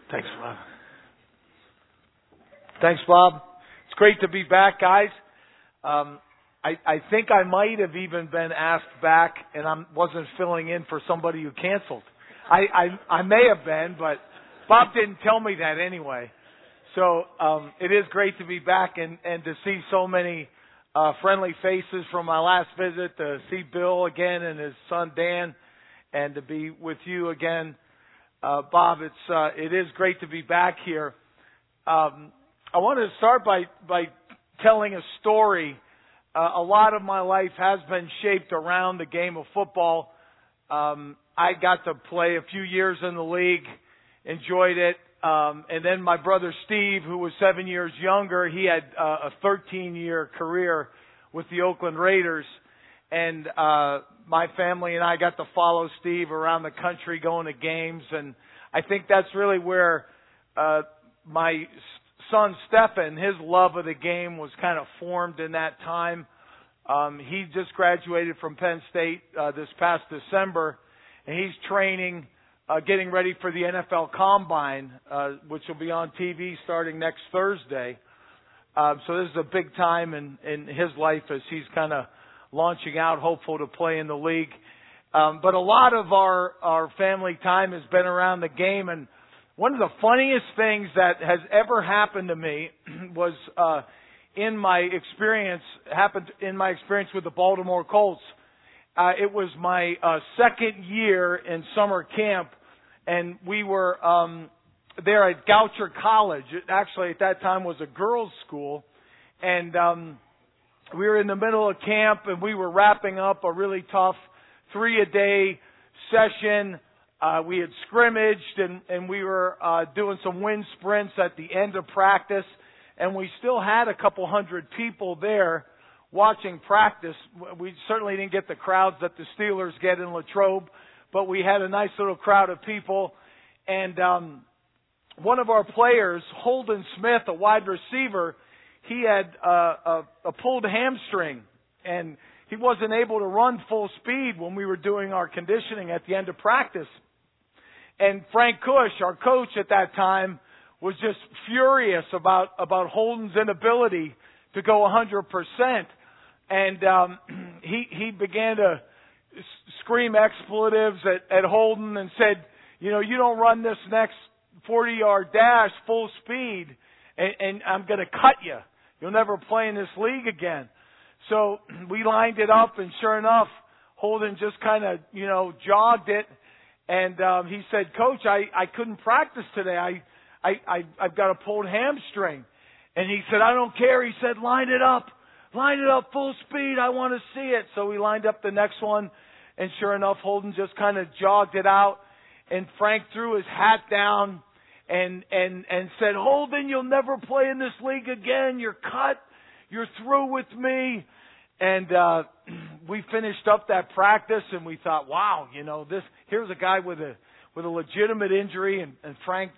Thanks, Bob. Thanks, Bob. It's great to be back, guys. I think I might have even been asked back, and I wasn't filling in for somebody who canceled. I may have been, but Bob didn't tell me that anyway. So it is great to be back and to see so many friendly faces from my last visit, to see Bill again and his son Dan, and to be with you again. Bob, it is great to be back here. I want to start by telling a story. A lot of my life has been shaped around the game of football. I got to play a few years in the league, enjoyed it. And then my brother Steve, who was 7 years younger, he had a 13-year career with the Oakland Raiders. And my family and I got to follow Steve around the country going to games. And I think that's really where my son Stephen, his love of the game was kind of formed in that time. He just graduated from Penn State this past December, and he's training, getting ready for the NFL Combine, which will be on TV starting next Thursday. So this is a big time in his life as he's kind of launching out, hopeful to play in the league. But a lot of our family time has been around the game, and one of the funniest things that has ever happened to me was in my experience with the Baltimore Colts. It was my second year in summer camp, and we were there at Goucher College. It actually, at that time, was a girls' school, and we were in the middle of camp, and we were wrapping up a really tough 3-a-day session. We had scrimmaged, and we were doing some wind sprints at the end of practice, and we still had a couple hundred people there watching practice. We certainly didn't get the crowds that the Steelers get in Latrobe, but we had a nice little crowd of people. And one of our players, Holden Smith, a wide receiver, he had a pulled hamstring, and he wasn't able to run full speed when we were doing our conditioning at the end of practice. And Frank Cush, our coach at that time, was just furious about Holden's inability to go 100%. And he began to scream expletives at Holden and said, you don't run this next 40-yard dash full speed, and I'm going to cut you. You'll never play in this league again. So we lined it up, and sure enough, Holden just kind of, jogged it. And he said, Coach, I couldn't practice today. I've got a pulled hamstring. And he said, I don't care. He said, line it up full speed. I want to see it. So we lined up the next one, and sure enough, Holden just kind of jogged it out. And Frank threw his hat down and said, Holden, you'll never play in this league again. You're cut. You're through with me. And we finished up that practice, and we thought, wow, here's a guy with a legitimate injury, and Frank,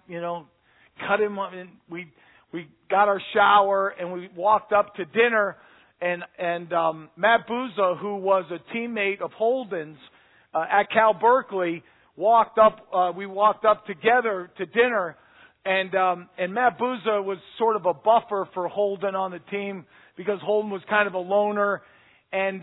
cut him up. And we got our shower, and we walked up to dinner, and Matt Buzza, who was a teammate of Holden's at Cal Berkeley, we walked up together to dinner, and Matt Buzza was sort of a buffer for Holden on the team, because Holden was kind of a loner, and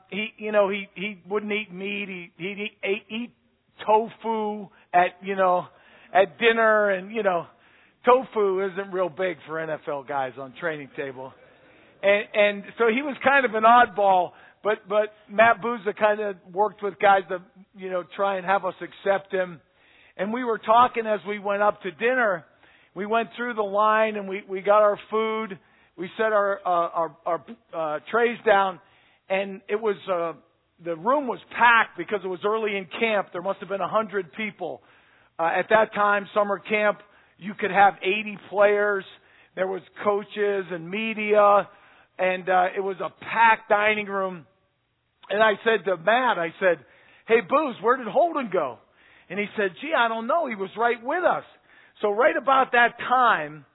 he wouldn't eat meat. He'd eat tofu at dinner, and tofu isn't real big for NFL guys on training table, and so he was kind of an oddball. But Matt Buzza kind of worked with guys to try and have us accept him, and we were talking as we went up to dinner. We went through the line, and we got our food. We set our trays down, and it was the room was packed because it was early in camp. There must have been 100 people at that time. Summer camp, you could have 80 players. There was coaches and media, and it was a packed dining room. And I said to Matt, "Hey, Booz, where did Holden go?" And he said, "Gee, I don't know. He was right with us." So right about that time,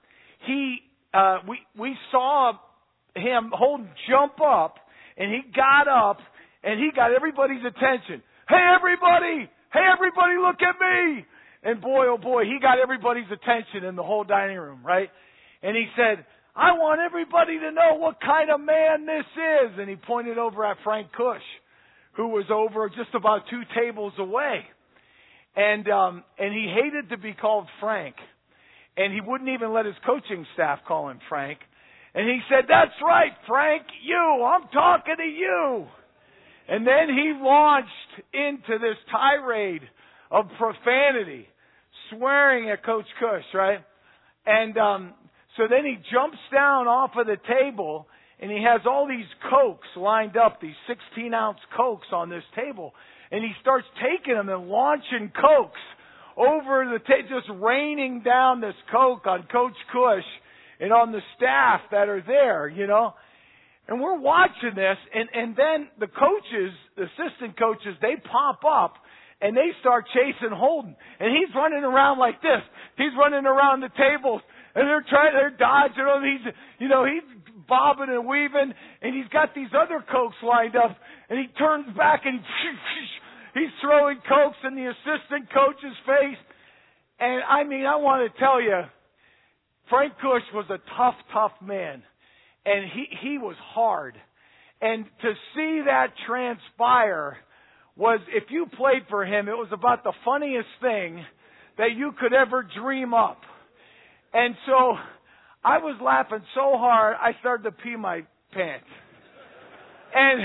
we saw Holden jump up, and he got up, and he got everybody's attention. Hey, everybody, look at me. And boy, oh boy, he got everybody's attention in the whole dining room, right? And he said, I want everybody to know what kind of man this is. And he pointed over at Frank Kush, who was over just about 2 tables away. And he hated to be called Frank. And he wouldn't even let his coaching staff call him Frank. And he said, that's right, Frank, I'm talking to you. And then he launched into this tirade of profanity, swearing at Coach Kush, right? And so then he jumps down off of the table, and he has all these Cokes lined up, these 16-ounce Cokes on this table. And he starts taking them and launching Cokes over the table, just raining down this Coke on Coach Kush and on the staff that are there, you know. And we're watching this, and then the coaches, the assistant coaches, they pop up, and they start chasing Holden. And he's running around like this. He's running around the tables, and they're dodging him. He's bobbing and weaving, and he's got these other Cokes lined up, and he turns back, and he's throwing Cokes in the assistant coach's face. And I want to tell you, Frank Kush was a tough man. And he was hard. And to see that transpire was, if you played for him, it was about the funniest thing that you could ever dream up. And so I was laughing so hard, I started to pee my pants. And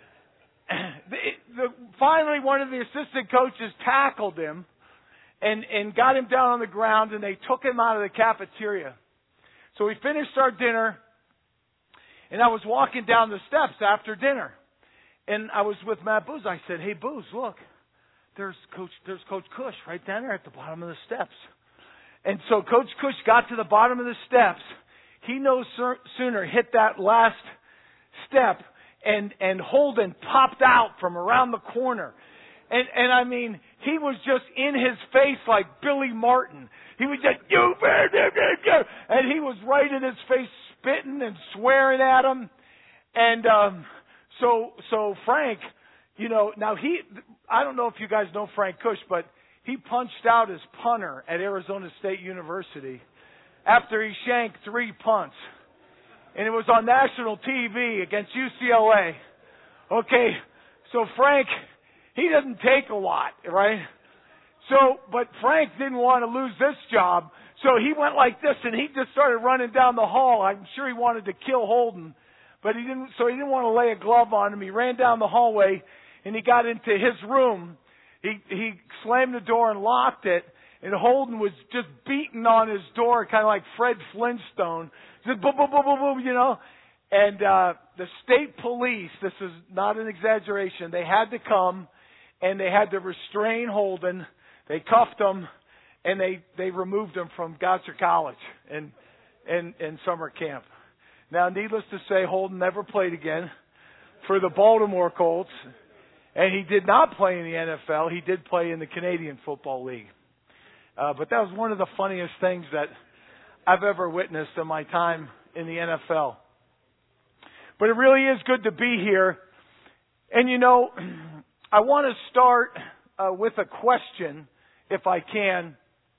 finally, one of the assistant coaches tackled him and got him down on the ground, and they took him out of the cafeteria. So we finished our dinner, and I was walking down the steps after dinner. And I was with Matt Booz. I said, hey, Booz, look, there's Coach Kush right down there at the bottom of the steps. And so Coach Kush got to the bottom of the steps. He no sooner hit that last step, and Holden popped out from around the corner. And he was just in his face like Billy Martin. He was just, and he was right in his face, spitting and swearing at him. And so Frank, now I don't know if you guys know Frank Kush, but he punched out his punter at Arizona State University after he shanked 3 punts. And it was on national TV against UCLA. Okay, so Frank, he doesn't take a lot, right? But Frank didn't want to lose this job, so he went like this, and he just started running down the hall. I'm sure he wanted to kill Holden, but he didn't want to lay a glove on him. He ran down the hallway, and he got into his room. He slammed the door and locked it, and Holden was just beating on his door, kind of like Fred Flintstone. Just boom, boom, boom, boom, boom, And the state police, this is not an exaggeration, they had to come, and they had to restrain Holden. They cuffed him, and they removed him from Goucher College and summer camp. Now, needless to say, Holden never played again for the Baltimore Colts, and he did not play in the NFL. He did play in the Canadian Football League. But that was one of the funniest things that I've ever witnessed in my time in the NFL. But it really is good to be here. And I want to start with a question, if I can.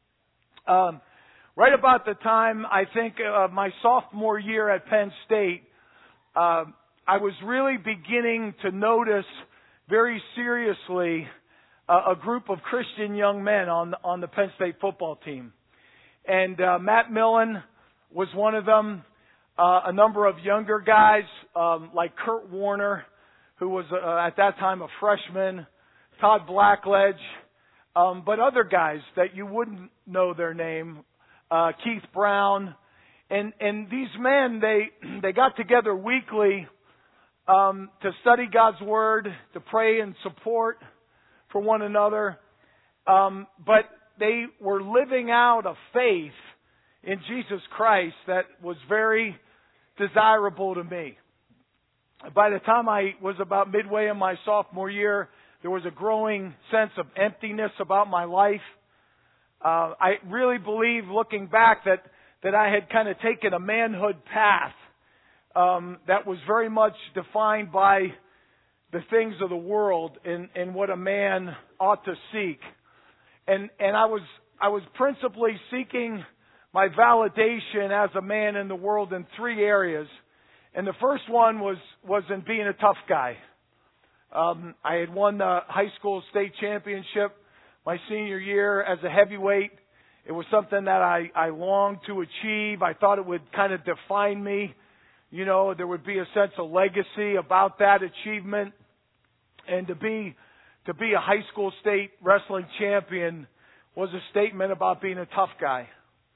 Right about the time, I think, my sophomore year at Penn State, I was really beginning to notice very seriously a group of Christian young men on the Penn State football team. And Matt Millen was one of them. A number of younger guys, like Kurt Warner, who was at that time a freshman, Todd Blackledge, but other guys that you wouldn't know their name, Keith Brown. And these men, they got together weekly to study God's Word, to pray and support for one another. But they were living out a faith in Jesus Christ that was very desirable to me. By the time I was about midway in my sophomore year, there was a growing sense of emptiness about my life. I really believe, looking back, that I had kind of taken a manhood path that was very much defined by the things of the world and what a man ought to seek. And I was principally seeking my validation as a man in the world in three areas. And the first one was in being a tough guy. I had won the high school state championship my senior year as a heavyweight. It was something that I longed to achieve. I thought it would kind of define me. You know, there would be a sense of legacy about that achievement. And to be a high school state wrestling champion was a statement about being a tough guy.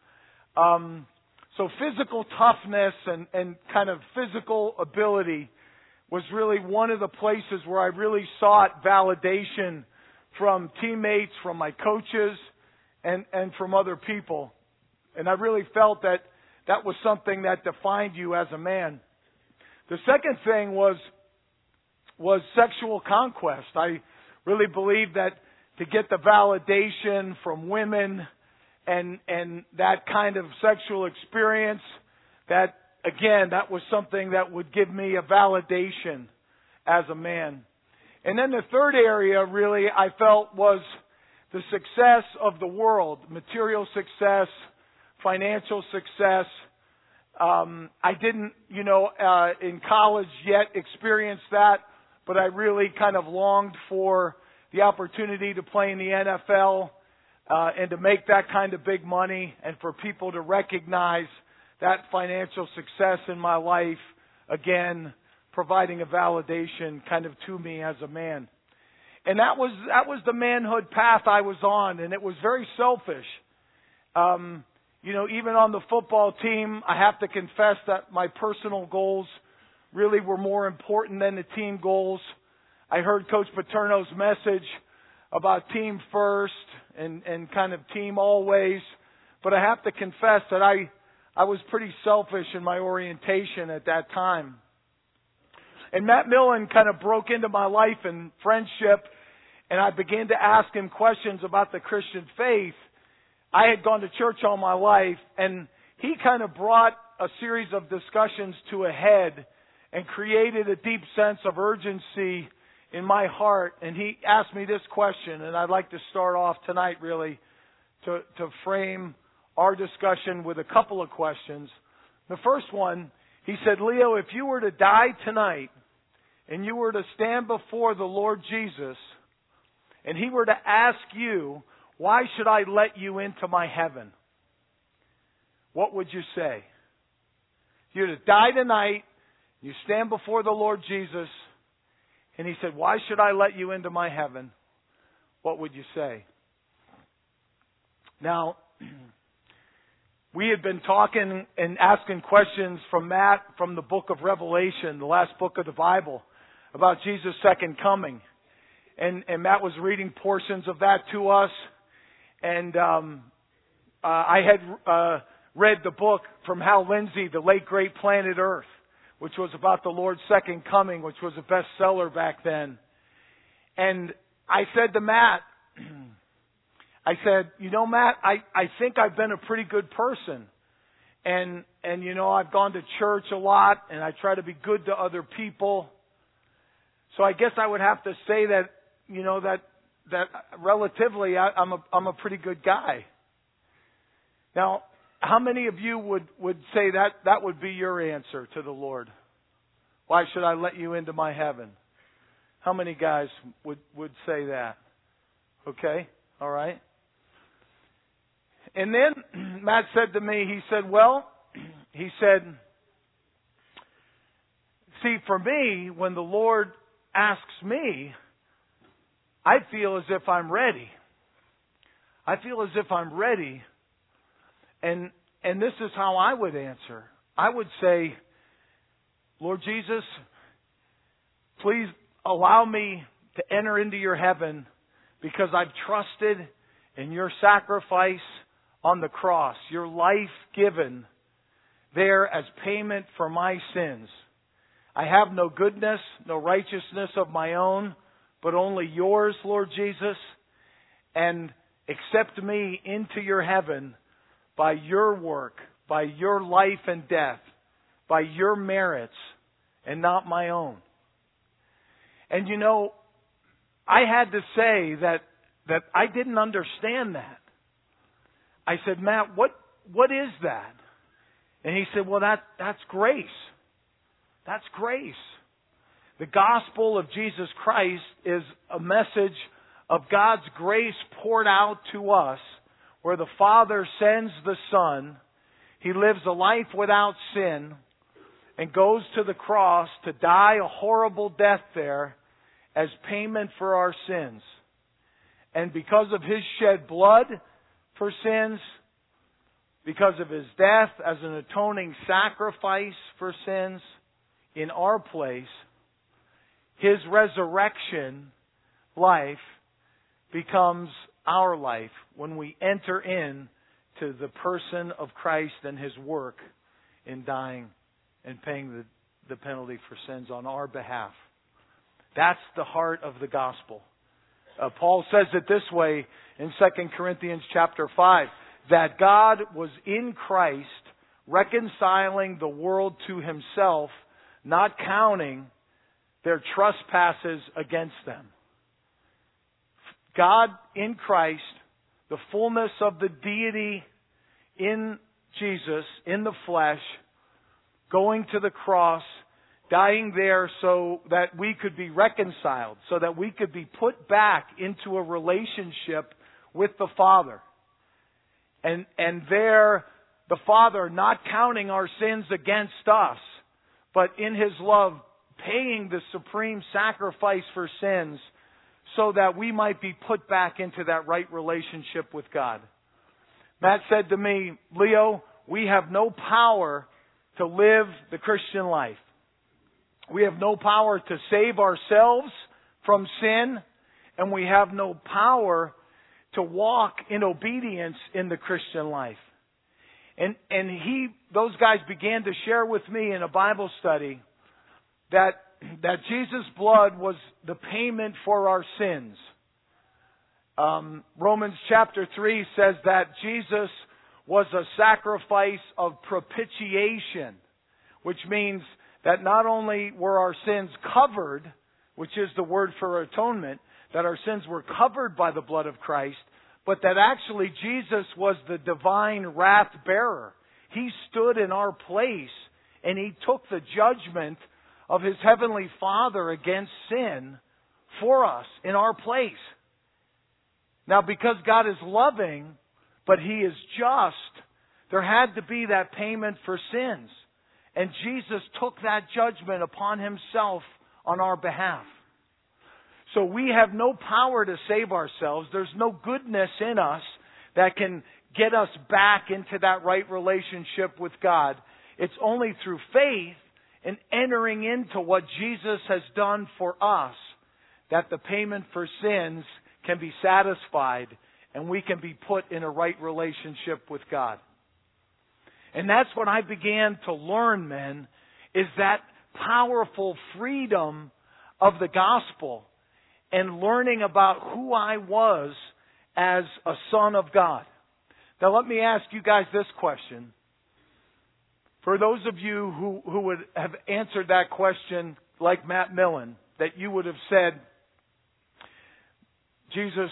So physical toughness and kind of physical ability was really one of the places where I really sought validation from teammates, from my coaches, and from other people. And I really felt that was something that defined you as a man. The second thing was sexual conquest. I really believed that to get the validation from women and that kind of sexual experience, that was something that would give me a validation as a man. And then the third area really I felt was the success of the world, material success, financial success. I didn't, in college yet experience that, but I really kind of longed for the opportunity to play in the NFL and to make that kind of big money and for people to recognize that financial success in my life, again, providing a validation kind of to me as a man. And that was the manhood path I was on, and it was very selfish. Even on the football team, I have to confess that my personal goals really were more important than the team goals. I heard Coach Paterno's message about team first and kind of team always, but I have to confess that I was pretty selfish in my orientation at that time. And Matt Millen kind of broke into my life and friendship, and I began to ask him questions about the Christian faith. I had gone to church all my life, and he kind of brought a series of discussions to a head and created a deep sense of urgency in my heart. And he asked me this question, and I'd like to start off tonight really to frame our discussion with a couple of questions. The first one, he said, Leo, if you were to die tonight and you were to stand before the Lord Jesus and he were to ask you, why should I let you into my heaven? What would you say? If you were to die tonight, you stand before the Lord Jesus, and he said, why should I let you into my heaven? What would you say? Now, we had been talking and asking questions from Matt from the book of Revelation, the last book of the Bible, about Jesus' second coming. And Matt was reading portions of that to us. And I had read the book from Hal Lindsey, The Late Great Planet Earth, which was about the Lord's second coming, which was a bestseller back then. And I said to Matt, Matt, I think I've been a pretty good person. And I've gone to church a lot, and I try to be good to other people. So I guess I would have to say that, that relatively I'm a pretty good guy. Now, how many of you would say that would be your answer to the Lord? Why should I let you into my heaven? How many guys would say that? Okay, all right. And then Matt said to me, he said, see, for me, when the Lord asks me, I feel as if I'm ready. I feel as if I'm ready. And this is how I would answer. I would say, Lord Jesus, please allow me to enter into your heaven because I've trusted in your sacrifice on the cross, your life given there as payment for my sins. I have no goodness, no righteousness of my own, but only yours, Lord Jesus, and accept me into your heaven by your work, by your life and death, by your merits, and not my own. And I had to say that I didn't understand that. I said, Matt, what is that? And he said, well, that's grace. That's grace. The gospel of Jesus Christ is a message of God's grace poured out to us, where the Father sends the Son. He lives a life without sin and goes to the cross to die a horrible death there as payment for our sins. And because of His shed blood for sins, because of His death as an atoning sacrifice for sins in our place, His resurrection life becomes our life when we enter in to the person of Christ and His work in dying and paying the penalty for sins on our behalf. That's the heart of the gospel. Paul says it this way in 2 Corinthians chapter 5, that God was in Christ reconciling the world to Himself, not counting their trespasses against them. God in Christ, the fullness of the deity in Jesus, in the flesh, going to the cross, dying there so that we could be reconciled, so that we could be put back into a relationship with the Father. And there, the Father not counting our sins against us, but in His love paying the supreme sacrifice for sins so that we might be put back into that right relationship with God. Matt said to me, Leo, we have no power to live the Christian life. We have no power to save ourselves from sin, and we have no power to walk in obedience in the Christian life. And those guys began to share with me in a Bible study that Jesus' blood was the payment for our sins. Romans chapter 3 says that Jesus was a sacrifice of propitiation, which means that not only were our sins covered, which is the word for atonement, that our sins were covered by the blood of Christ, but that actually Jesus was the divine wrath bearer. He stood in our place and He took the judgment of His heavenly Father against sin for us in our place. Now, because God is loving, but He is just, there had to be that payment for sins. And Jesus took that judgment upon Himself on our behalf. So we have no power to save ourselves. There's no goodness in us that can get us back into that right relationship with God. It's only through faith and entering into what Jesus has done for us that the payment for sins can be satisfied and we can be put in a right relationship with God. And that's what I began to learn, men, is that powerful freedom of the gospel and learning about who I was as a son of God. Now let me ask you guys this question. For those of you who would have answered that question like Matt Millen, that you would have said, Jesus,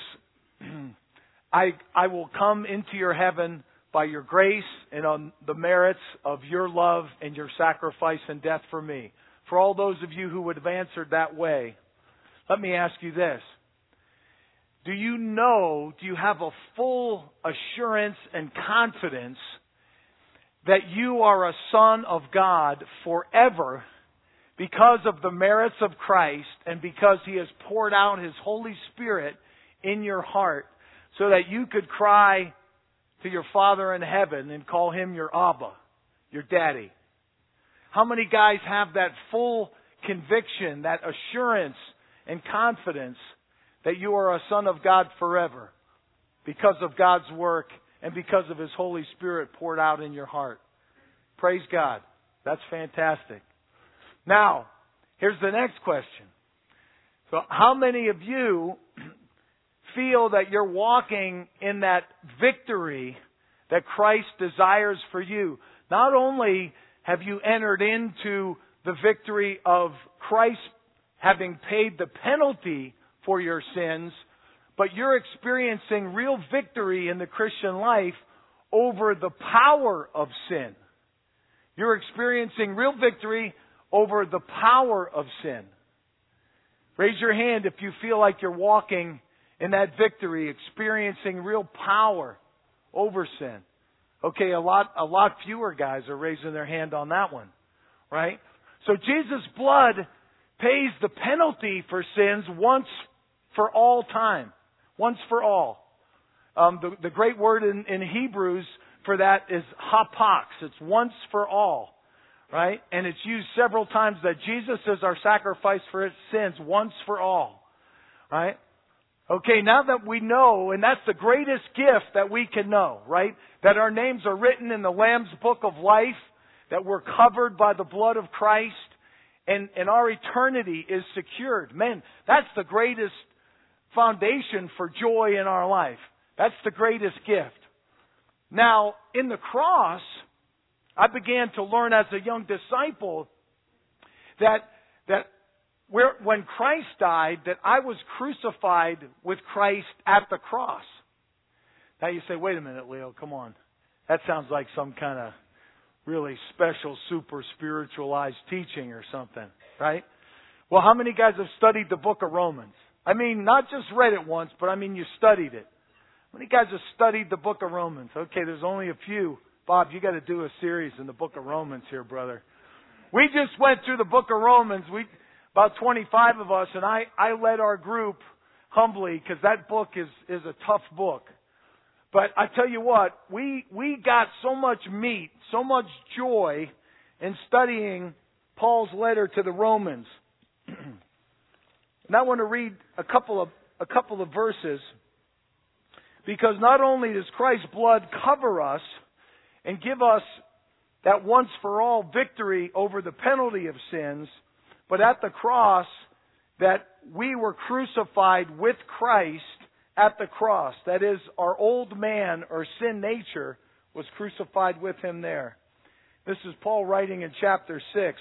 I will come into your heaven by your grace and on the merits of your love and your sacrifice and death for me. For all those of you who would have answered that way, let me ask you this. Do you have a full assurance and confidence that you are a son of God forever because of the merits of Christ and because He has poured out His Holy Spirit in your heart so that you could cry to your Father in heaven and call Him your Abba, your daddy? How many guys have that full conviction, that assurance and confidence that you are a son of God forever because of God's work and because of His Holy Spirit poured out in your heart? Praise God. That's fantastic. Now, here's the next question. So how many of you feel that you're walking in that victory that Christ desires for you? Not only have you entered into the victory of Christ having paid the penalty for your sins, but you're experiencing real victory in the Christian life over the power of sin. You're experiencing real victory over the power of sin. Raise your hand if you feel like you're walking in that victory, experiencing real power over sin. Okay, a lot fewer guys are raising their hand on that one, right? So Jesus' blood pays the penalty for sins once for all time. Once for all. The great word in Hebrews for that is hapax. It's once for all. Right? And it's used several times that Jesus is our sacrifice for his sins once for all. Right? Okay, now that we know, and that's the greatest gift that we can know, right? That our names are written in the Lamb's Book of Life, that we're covered by the blood of Christ, and our eternity is secured. Man, that's the greatest foundation for joy in our life. That's the greatest gift. Now, in the cross, I began to learn as a young disciple that when Christ died, that I was crucified with Christ at the cross. Now you say, wait a minute, Leo, come on. That sounds like some kind of really special, super spiritualized teaching or something, right? Well, how many guys have studied the book of Romans? I mean, not just read it once, but I mean you studied it. How many guys have studied the book of Romans? Okay, there's only a few. Bob, you got to do a series in the book of Romans here, brother. We just went through the book of Romans. About 25 of us, and I led our group humbly because that book is a tough book. But I tell you what, we got so much meat, so much joy in studying Paul's letter to the Romans. And I want to read a couple of verses, because not only does Christ's blood cover us and give us that once for all victory over the penalty of sins, but at the cross, that we were crucified with Christ at the cross. That is, our old man, or sin nature, was crucified with him there. This is Paul writing in chapter 6.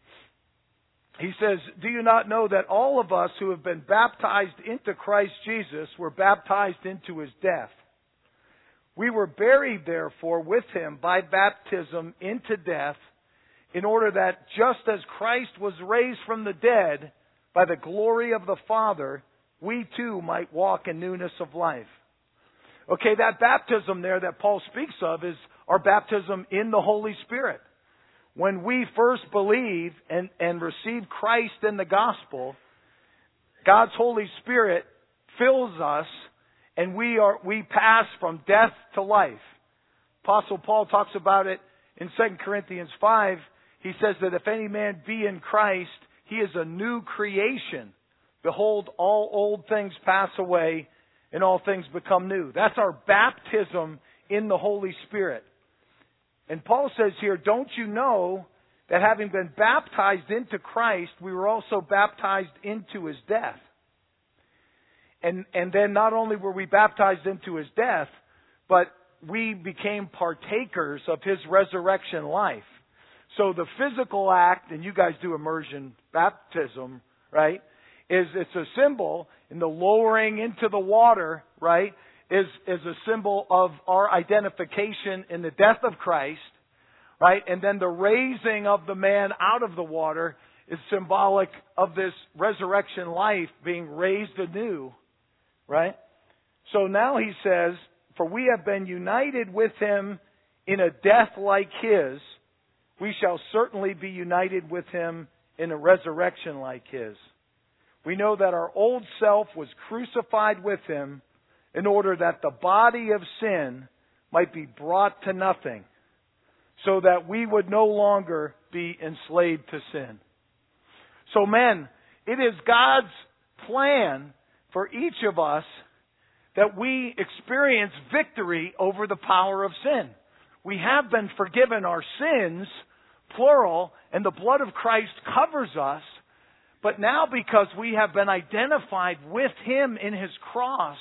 He says, "Do you not know that all of us who have been baptized into Christ Jesus were baptized into his death? We were buried, therefore, with him by baptism into death, in order that just as Christ was raised from the dead by the glory of the Father, we too might walk in newness of life." Okay, that baptism there that Paul speaks of is our baptism in the Holy Spirit. When we first believe and receive Christ in the gospel, God's Holy Spirit fills us, and we pass from death to life. Apostle Paul talks about it in 2 Corinthians 5. He says that if any man be in Christ, he is a new creation. Behold, all old things pass away, and all things become new. That's our baptism in the Holy Spirit. And Paul says here, don't you know that having been baptized into Christ, we were also baptized into his death? And then not only were we baptized into his death, but we became partakers of his resurrection life. So the physical act, and you guys do immersion baptism, right? It's a symbol, and the lowering into the water, right, is a symbol of our identification in the death of Christ, right? And then the raising of the man out of the water is symbolic of this resurrection life being raised anew, right? So now he says, "For we have been united with him in a death like his, we shall certainly be united with him in a resurrection like his. We know that our old self was crucified with him in order that the body of sin might be brought to nothing, so that we would no longer be enslaved to sin." So men, it is God's plan for each of us that we experience victory over the power of sin. We have been forgiven our sins, plural, and the blood of Christ covers us. But now, because we have been identified with him in his cross,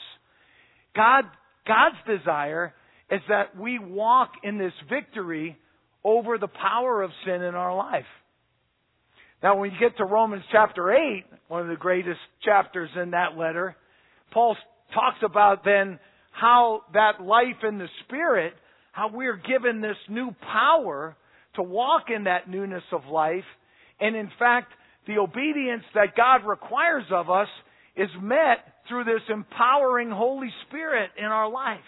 God's desire is that we walk in this victory over the power of sin in our life. Now, when you get to Romans chapter 8, one of the greatest chapters in that letter, Paul talks about then how that life in the Spirit, how we're given this new power to walk in that newness of life. And in fact, the obedience that God requires of us is met through this empowering Holy Spirit in our life.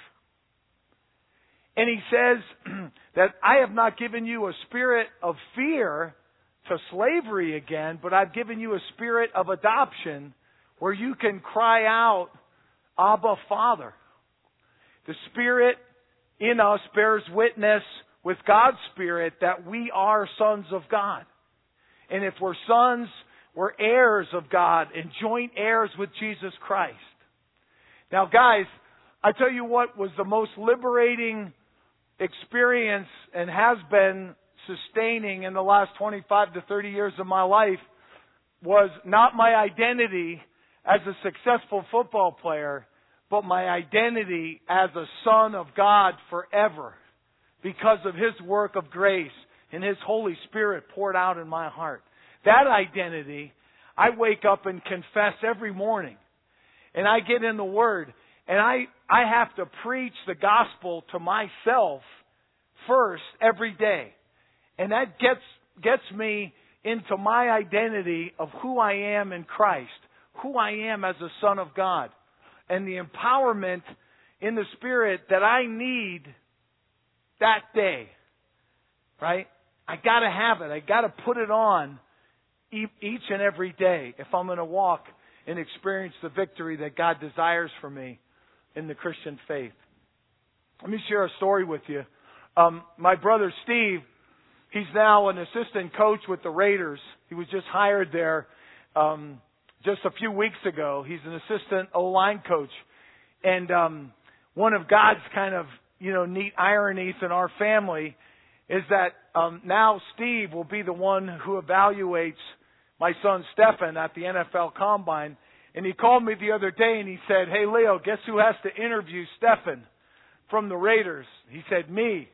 And he says that I have not given you a spirit of fear to slavery again, but I've given you a spirit of adoption where you can cry out, Abba, Father. The Spirit in us bears witness with God's Spirit that we are sons of God. And if we're sons, we're heirs of God and joint heirs with Jesus Christ. Now, guys, I tell you what was the most liberating experience and has been sustaining in the last 25 to 30 years of my life was not my identity as a successful football player, but my identity as a son of God forever because of His work of grace and His Holy Spirit poured out in my heart. That identity, I wake up and confess every morning. And I get in the Word. And I have to preach the gospel to myself first every day. And that gets me into my identity of who I am in Christ, who I am as a son of God, and the empowerment in the Spirit that I need that day. Right? I got to have it. I got to put it on each and every day if I'm going to walk and experience the victory that God desires for me in the Christian faith. Let me share a story with you. My brother Steve, he's now an assistant coach with the Raiders. He was just hired there just a few weeks ago. He's an assistant O-line coach. And one of God's kind of, neat ironies in our family is that now Steve will be the one who evaluates my son Stephen at the NFL Combine. And he called me the other day and he said, "Hey, Leo, guess who has to interview Stephen from the Raiders?" He said, "Me."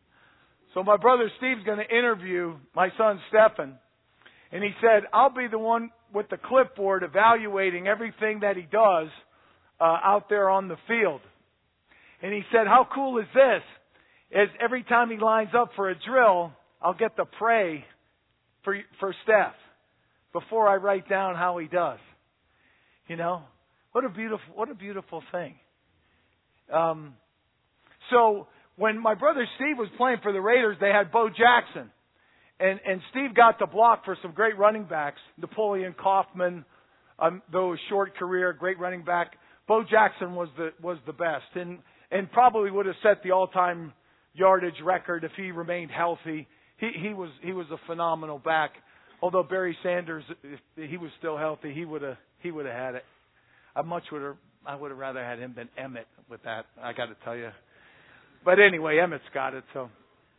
So my brother Steve's going to interview my son Stephen. And he said, "I'll be the one with the clipboard evaluating everything that he does out there on the field." And he said, "How cool is this? Is every time he lines up for a drill, I'll get to pray for Steph before I write down how he does." What a beautiful thing. So when my brother Steve was playing for the Raiders, they had Bo Jackson. And Steve got to block for some great running backs. Napoleon Kaufman, though a short career, great running back. Bo Jackson was the best. And probably would have set the all-time yardage record if he remained healthy. He was a phenomenal back. Although Barry Sanders, if he was still healthy, he would have had it. I would have rather had him than Emmett with that. I got to tell you. But anyway, Emmett's got it. So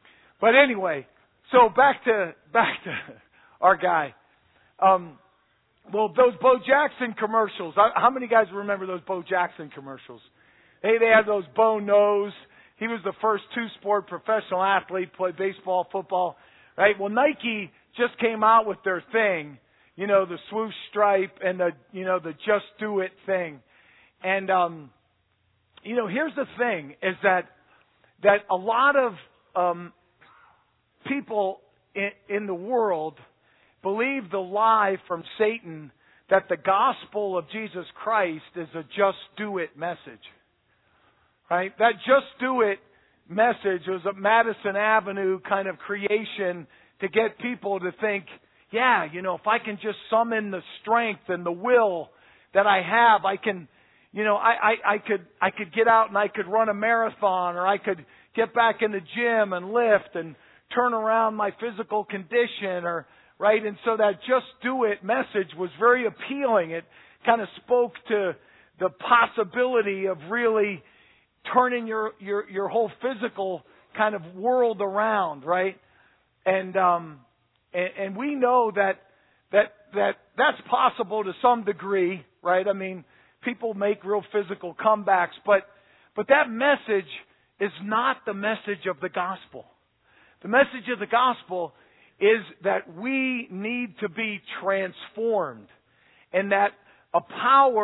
back to our guy. Well, those Bo Jackson commercials. How many guys remember those Bo Jackson commercials? They had those Bo knows. He was the first two-sport professional athlete, played baseball, football, right? Well, Nike just came out with their thing, the swoosh stripe and the just do it thing. And, here's the thing is that a lot of, people in the world believe the lie from Satan that the gospel of Jesus Christ is a just do it message. Right? That just do it message was a Madison Avenue kind of creation to get people to think, yeah, if I can just summon the strength and the will that I have, I can, I could get out and I could run a marathon, or I could get back in the gym and lift and turn around my physical condition, or right. And so that just do it message was very appealing. It kind of spoke to the possibility of really turning your whole physical kind of world around, right? And we know that's possible to some degree, right? I mean, people make real physical comebacks, but that message is not the message of the gospel. The message of the gospel is that we need to be transformed, and that a power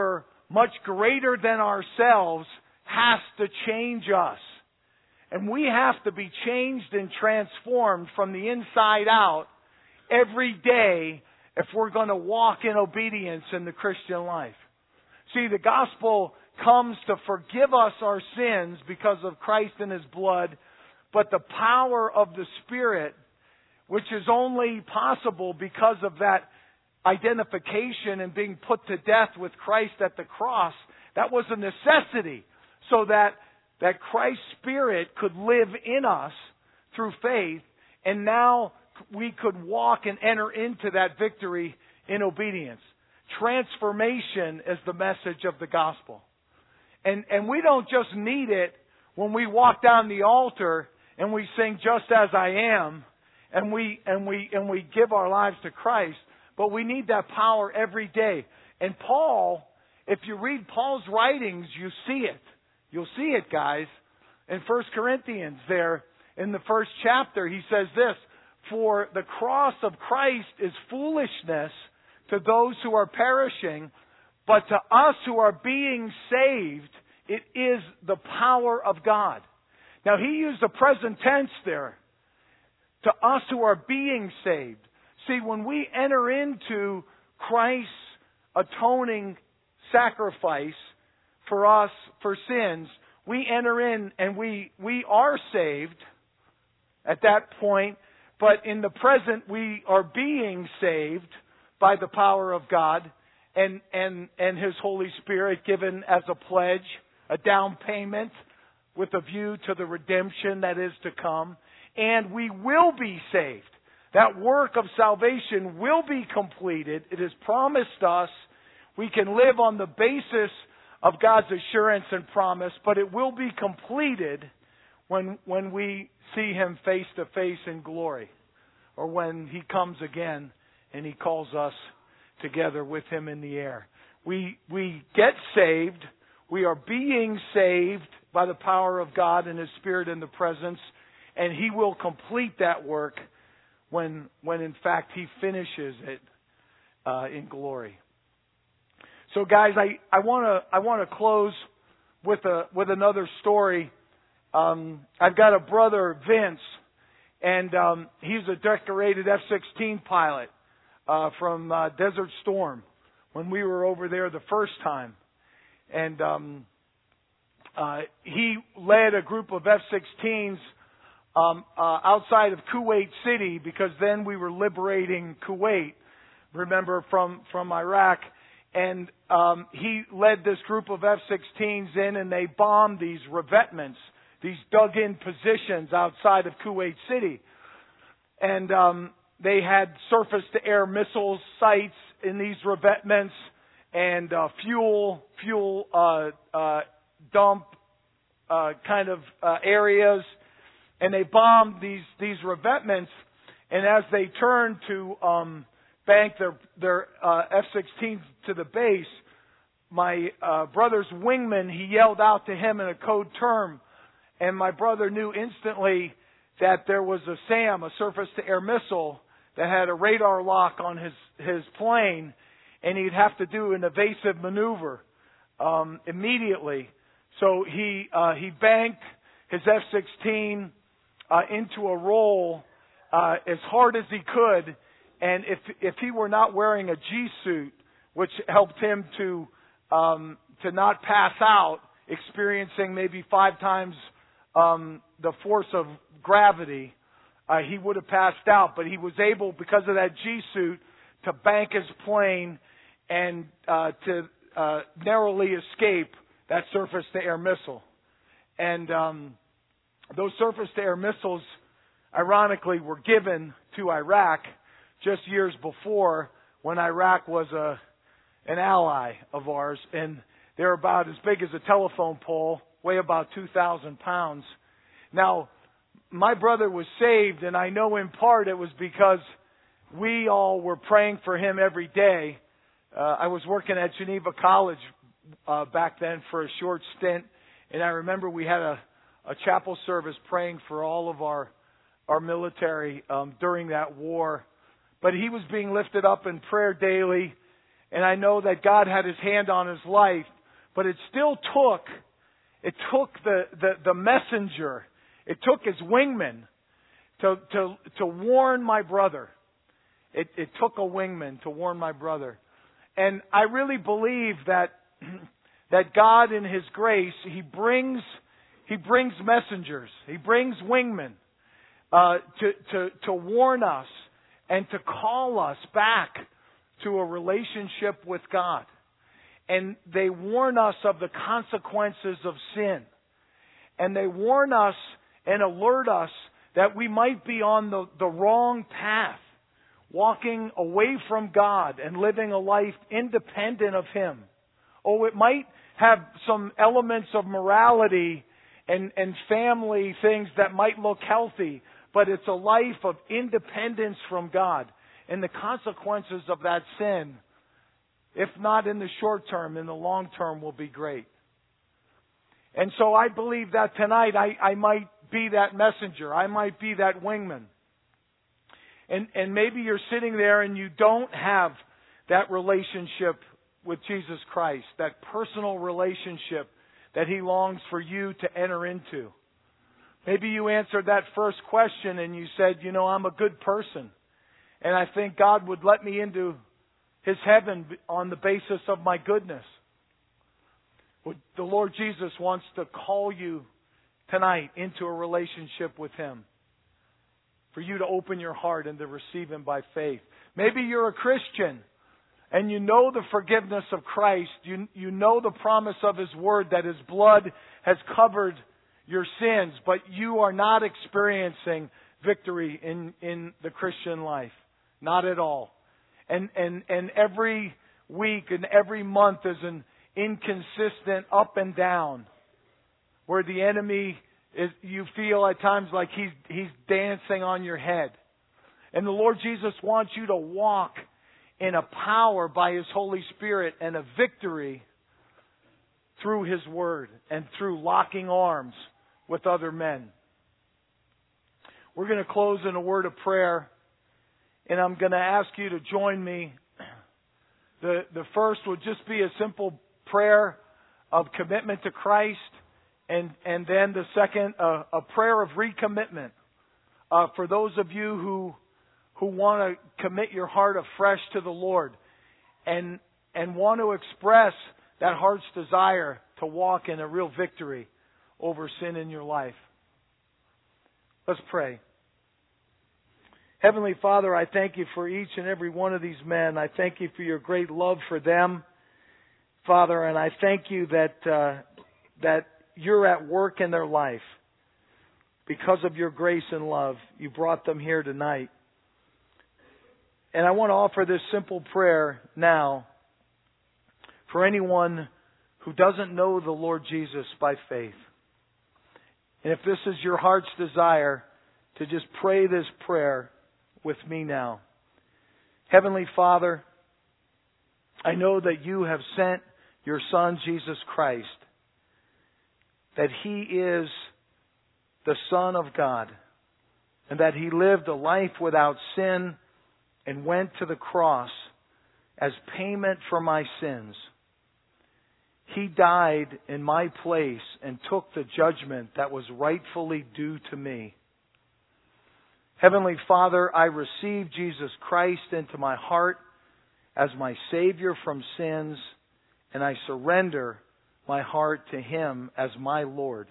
much greater than ourselves, has to change us. And we have to be changed and transformed from the inside out every day if we're going to walk in obedience in the Christian life. See, the gospel comes to forgive us our sins because of Christ and His blood, but the power of the Spirit, which is only possible because of that identification and being put to death with Christ at the cross, that was a necessity so that Christ's Spirit could live in us through faith, and now we could walk and enter into that victory in obedience. Transformation is the message of the gospel. And we don't just need it when we walk down the altar and we sing "Just as I Am" and we give our lives to Christ, but we need that power every day. And Paul, if you read Paul's writings, you see it. You'll see it, guys. In 1 Corinthians there, in the first chapter, he says this: "For the cross of Christ is foolishness to those who are perishing, but to us who are being saved, it is the power of God." Now, he used the present tense there. To us who are being saved. See, when we enter into Christ's atoning sacrifice for us, for sins, we enter in and we are saved at that point, but in the present we are being saved by the power of God and His Holy Spirit given as a pledge, a down payment with a view to the redemption that is to come. And we will be saved. That work of salvation will be completed. It is promised us. We can live on the basis of God's assurance and promise, but it will be completed when we see Him face to face in glory, or when He comes again and He calls us together with Him in the air. We get saved. We are being saved by the power of God and His Spirit in the presence, and He will complete that work when in fact He finishes it in glory. So, guys, I want to close with another story. I've got a brother, Vince, and he's a decorated F-16 pilot from Desert Storm when we were over there the first time, and he led a group of F-16s outside of Kuwait City, because then we were liberating Kuwait, remember, from Iraq. And he led this group of F-16s in, and they bombed these revetments, these dug-in positions outside of Kuwait City. And they had surface-to-air missile sites in these revetments, and fuel dump kind of areas. And they bombed these revetments, and as they turned to bank their F-16s to the base, my brother's wingman, he yelled out to him in a code term, and my brother knew instantly that there was a SAM, a surface-to-air missile, that had a radar lock on his plane, and he'd have to do an evasive maneuver immediately. So he banked his F-16 into a roll as hard as he could, and if he were not wearing a G-suit, which helped him to not pass out, experiencing maybe 5 times the force of gravity, he would have passed out. But he was able, because of that G-suit, to bank his plane and to narrowly escape that surface-to-air missile. And those surface-to-air missiles, ironically, were given to Iraq just years before, when Iraq was an ally of ours. And they're about as big as a telephone pole, weigh about 2,000 pounds. Now, my brother was saved, and I know in part it was because we all were praying for him every day. I was working at Geneva College back then for a short stint, and I remember we had a chapel service praying for all of our military during that war. But he was being lifted up in prayer daily, and I know that God had His hand on his life. But it still took the messenger. It took his wingman to warn my brother. It took a wingman to warn my brother. And I really believe that God in His grace, He brings messengers. He brings wingmen to warn us and to call us back to a relationship with God. And they warn us of the consequences of sin. And they warn us and alert us that we might be on the wrong path, walking away from God and living a life independent of Him. Oh, it might have some elements of morality and family things that might look healthy, but it's a life of independence from God. And the consequences of that sin, if not in the short term, in the long term, will be great. And so I believe that tonight I might be that messenger. I might be that wingman. And maybe you're sitting there and you don't have that relationship with Jesus Christ, that personal relationship that He longs for you to enter into. Maybe you answered that first question and you said, I'm a good person. And I think God would let me into His heaven on the basis of my goodness. The Lord Jesus wants to call you tonight into a relationship with Him. For you to open your heart and to receive Him by faith. Maybe you're a Christian and you know the forgiveness of Christ. You know the promise of His Word that His blood has covered your sins, but you are not experiencing victory in the Christian life. Not at all. And every week and every month is an inconsistent up and down where the enemy you feel at times like he's dancing on your head. And the Lord Jesus wants you to walk in a power by His Holy Spirit and a victory through His Word and through locking arms with other men. We're going to close in a word of prayer, and I'm going to ask you to join me. The first would just be a simple prayer of commitment to Christ. And then the second, a prayer of recommitment. For those of you who want to commit your heart afresh to the Lord and want to express that heart's desire to walk in a real victory over sin in your life. Let's pray. Heavenly Father, I thank You for each and every one of these men. I thank You for Your great love for them, Father, and I thank You that You're at work in their life. Because of Your grace and love, You brought them here tonight. And I want to offer this simple prayer now for anyone who doesn't know the Lord Jesus by faith. And if this is your heart's desire, to just pray this prayer with me now. Heavenly Father, I know that You have sent Your Son, Jesus Christ, that He is the Son of God, and that He lived a life without sin and went to the cross as payment for my sins. He died in my place and took the judgment that was rightfully due to me. Heavenly Father, I receive Jesus Christ into my heart as my Savior from sins, and I surrender my heart to Him as my Lord.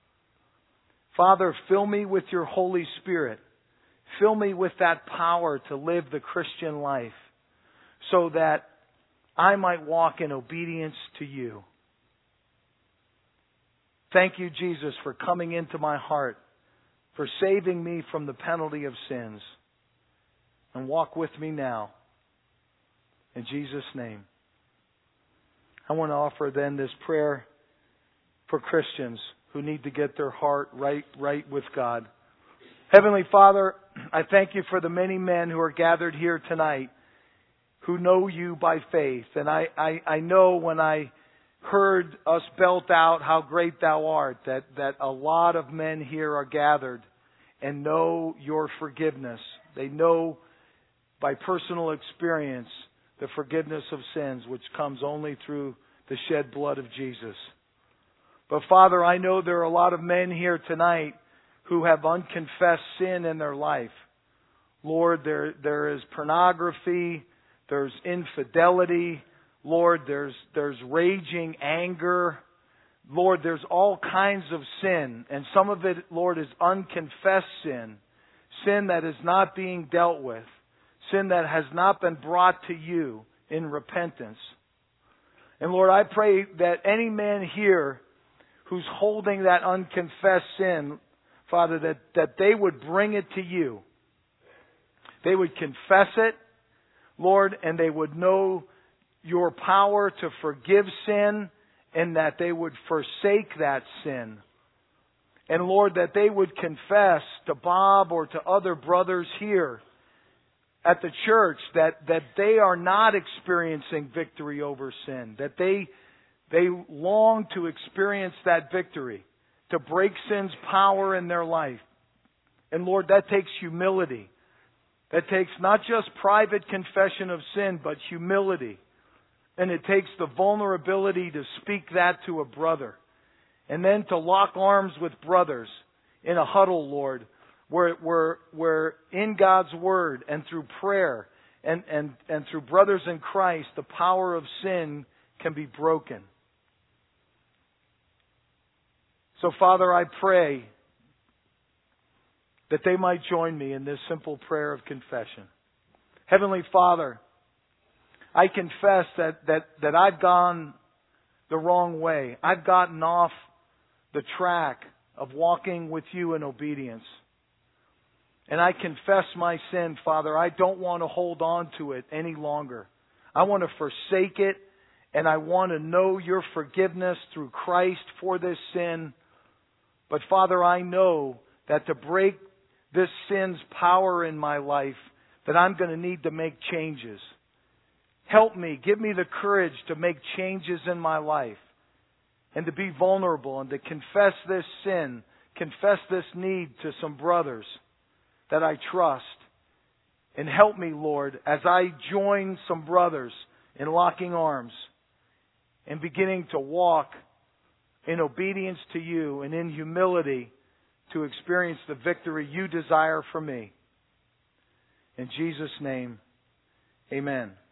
Father, fill me with Your Holy Spirit. Fill me with that power to live the Christian life so that I might walk in obedience to You. Thank You, Jesus, for coming into my heart, for saving me from the penalty of sins. And walk with me now. In Jesus' name. I want to offer then this prayer for Christians who need to get their heart right with God. Heavenly Father, I thank You for the many men who are gathered here tonight who know You by faith. And I know when I heard us belt out how great Thou art, that a lot of men here are gathered and know Your forgiveness. They know by personal experience the forgiveness of sins, which comes only through the shed blood of Jesus. But Father, I know there are a lot of men here tonight who have unconfessed sin in their life. Lord, there is pornography, there's infidelity, Lord, there's raging anger. Lord, there's all kinds of sin, and some of it, Lord, is unconfessed sin. Sin that is not being dealt with. Sin that has not been brought to you in repentance. And Lord, I pray that any man here who's holding that unconfessed sin, Father, that they would bring it to you. They would confess it, Lord, and they would know your power to forgive sin, and that they would forsake that sin. And Lord, that they would confess to Bob or to other brothers here at the church that they are not experiencing victory over sin. That they long to experience that victory, to break sin's power in their life. And Lord, that takes humility. That takes not just private confession of sin, but humility. And it takes the vulnerability to speak that to a brother. And then to lock arms with brothers in a huddle, Lord, where in God's Word and through prayer and through brothers in Christ, the power of sin can be broken. So, Father, I pray that they might join me in this simple prayer of confession. Heavenly Father, I confess that I've gone the wrong way. I've gotten off the track of walking with you in obedience. And I confess my sin, Father. I don't want to hold on to it any longer. I want to forsake it, and I want to know your forgiveness through Christ for this sin. But Father, I know that to break this sin's power in my life, that I'm going to need to make changes. Help me, give me the courage to make changes in my life and to be vulnerable and to confess this sin, confess this need to some brothers that I trust. And help me, Lord, as I join some brothers in locking arms and beginning to walk in obedience to you and in humility to experience the victory you desire for me. In Jesus' name, amen.